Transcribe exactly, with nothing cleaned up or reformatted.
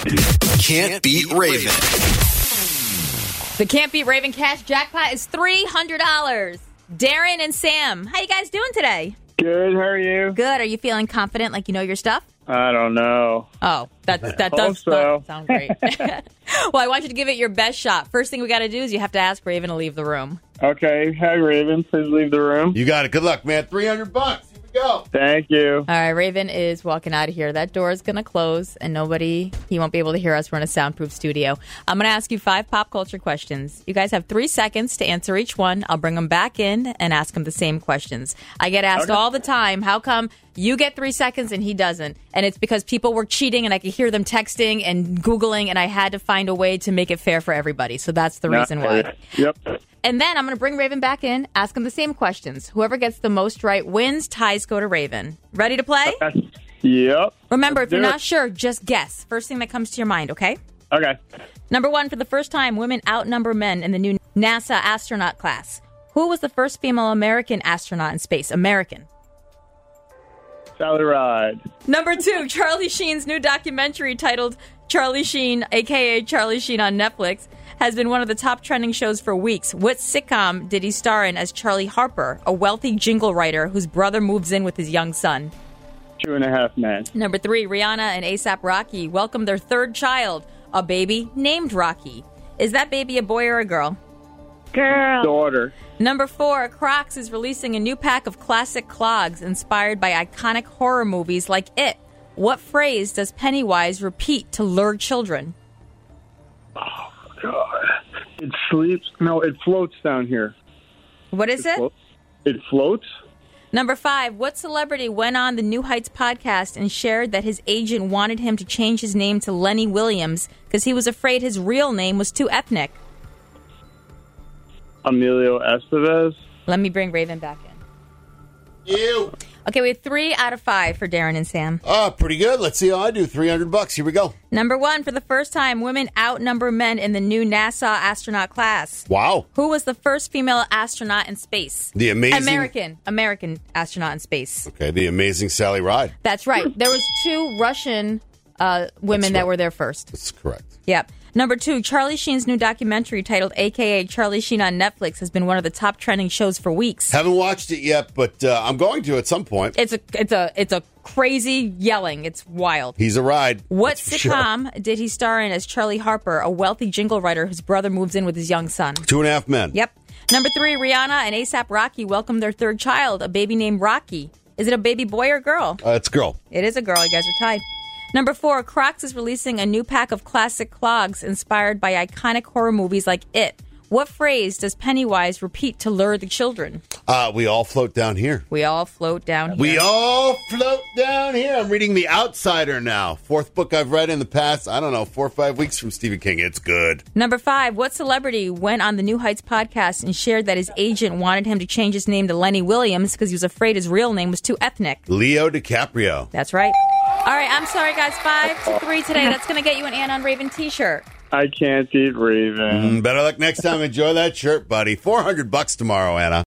Can't Beat Raven. The Can't Beat Raven cash jackpot is three hundred dollars. Darren and Sam, how you guys doing today? Good, how are you? Good. Are you feeling confident like you know your stuff? I don't know. Oh, that that does so. not sound great. Well, I want you to give it your best shot. First thing we got to do is you have to ask Raven to leave the room. Okay, hi Raven, please leave the room. You got it. Good luck, man. three hundred bucks. Here we go. Thank you. All right, Raven is walking out of here. That door is going to close, and nobody, he won't be able to hear us. We're in a soundproof studio. I'm going to ask you five pop culture questions. You guys have three seconds to answer each one. I'll bring them back in and ask them the same questions. I get asked Okay. all the time, how come you get three seconds and he doesn't? And it's because people were cheating, and I could hear them texting and Googling, and I had to find a way to make it fair for everybody. So that's the reason why. Yep. And then I'm going to bring Raven back in, ask him the same questions. Whoever gets the most right wins. Ties go to Raven. Ready to play? Yep. Remember, Let's if you're do not it. sure, just guess. First thing that comes to your mind, okay? Okay. Number one, for the first time, women outnumber men in the new NASA astronaut class. Who was the first female American astronaut in space? American. Sally Ride. Number two, Charlie Sheen's new documentary titled Charlie Sheen, a k a. Charlie Sheen on Netflix, has been one of the top trending shows for weeks. What sitcom did he star in as Charlie Harper, a wealthy jingle writer whose brother moves in with his young son? Two and a half men. Number three, Rihanna and A$AP Rocky welcomed their third child, a baby named Rocky. Is that baby a boy or a girl? Girl. Daughter. Number four, Crocs is releasing a new pack of classic clogs inspired by iconic horror movies like It. What phrase does Pennywise repeat to lure children? Oh, God. It sleeps. No, it floats down here. What is it? Flo- It floats? Number five, what celebrity went on the New Heights podcast and shared that his agent wanted him to change his name to Lenny Williams because he was afraid his real name was too ethnic? Emilio Estevez. Let me bring Raven back in. Ew. Okay, we have three out of five for Darren and Sam. Oh, pretty good. Let's see how I do. three hundred bucks. Here we go. Number one, for the first time, women outnumber men in the new NASA astronaut class. Wow. Who was the first female astronaut in space? The amazing... American. American astronaut in space. Okay, the amazing Sally Ride. That's right. There was two Russian uh, women That's that right. were there first. That's correct. Yep. Number two, Charlie Sheen's new documentary titled A K A. Charlie Sheen on Netflix has been one of the top trending shows for weeks. Haven't watched it yet, but uh, I'm going to at some point. It's a it's a it's a crazy yelling. It's wild. He's a ride. What that's for sure. sitcom did he star in as Charlie Harper, a wealthy jingle writer whose brother moves in with his young son? Two and a half men. Yep. Number three, Rihanna and A$AP Rocky welcomed their third child, a baby named Rocky. Is it a baby boy or girl? Uh, it's a girl. It is a girl. You guys are tied. Number four, Crocs is releasing a new pack of classic clogs inspired by iconic horror movies like It. What phrase does Pennywise repeat to lure the children? Uh, we all float down here. We all float down here. We all float down here. I'm reading The Outsider now. Fourth book I've read in the past, I don't know, four or five weeks from Stephen King. It's good. Number five, what celebrity went on the New Heights podcast and shared that his agent wanted him to change his name to Lenny Williams because he was afraid his real name was too ethnic? Leo DiCaprio. That's right. All right, I'm sorry, guys. Five to three today. That's going to get you an Ann on Raven t-shirt. I can't beat Raven. Mm, better luck next time. Enjoy that shirt, buddy. four hundred bucks tomorrow, Anna.